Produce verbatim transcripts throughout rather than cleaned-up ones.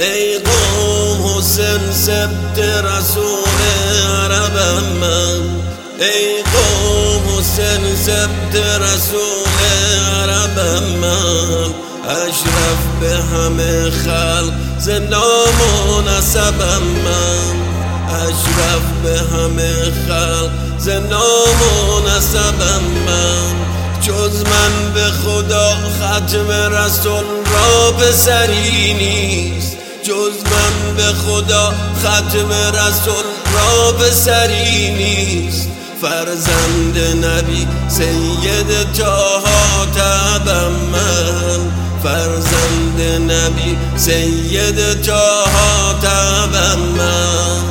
ای قوم حسین سبت رسول عربم من، ای قوم حسین سبت رسول عربم من، اشرف به همه خلق ز نام و نسبم من، اشرف به همه خلق ز نام و نسبم من، جز من به خدا ختم رسول را به سری نیست، جز من به خدا ختم رسول را به سری نیست، فرزند نبی سید طه تبم من، فرزند نبی سید طه تبم من،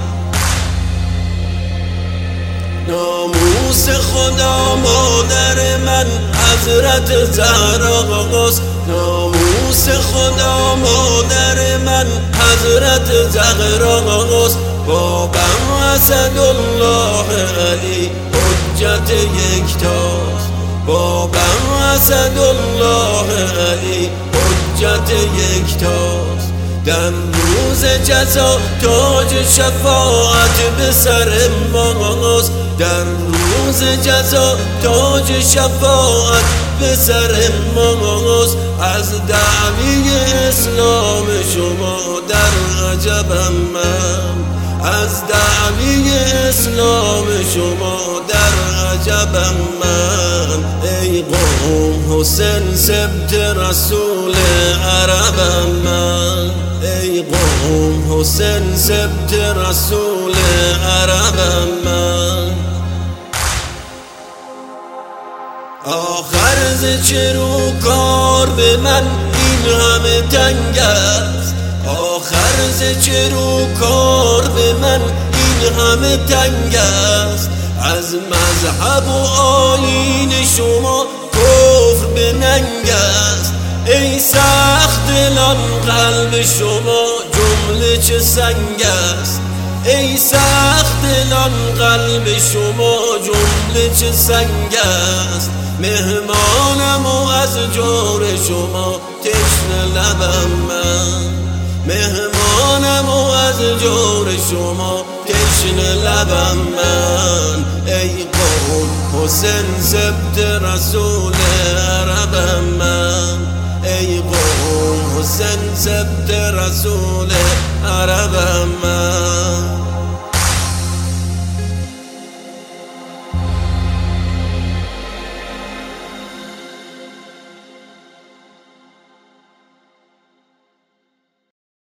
ناموس خدا مادر من حضرت زهراست، ناموس خدا مادر من حضرت زهراست، بابم اسدالله علی حجت یکتاست، بابم اسدالله علی حجت یکتاست، در روز جزا تاج شفاعت به سر ماست، در روز جزا تاج شفاعت به سر ماست، از دعوی اسلام شما در عجبم من، از دعوی اسلام شما در عجبم من، ای قوم حسین سبت رسول عربم من، ای قوم حسین سبت رسول عربم من، آخر ز چه رو کار به من این همه تنگ است، آخر ز چه رو کار به من این همه تنگ است، از مذهب و آیین شما کفر به ننگ است، ای سخت دلان قلب شما جمله چه سنگ است، ای سخت دلان قلب شما جمله چه سنگ است، مهمانم و از جور شما تشنه لبم من، مهمانم و از جور شما تشنه لبم من، ای قوم حسین سبت رسول عربم من، ای قوم حسین سبت رسول عربم من.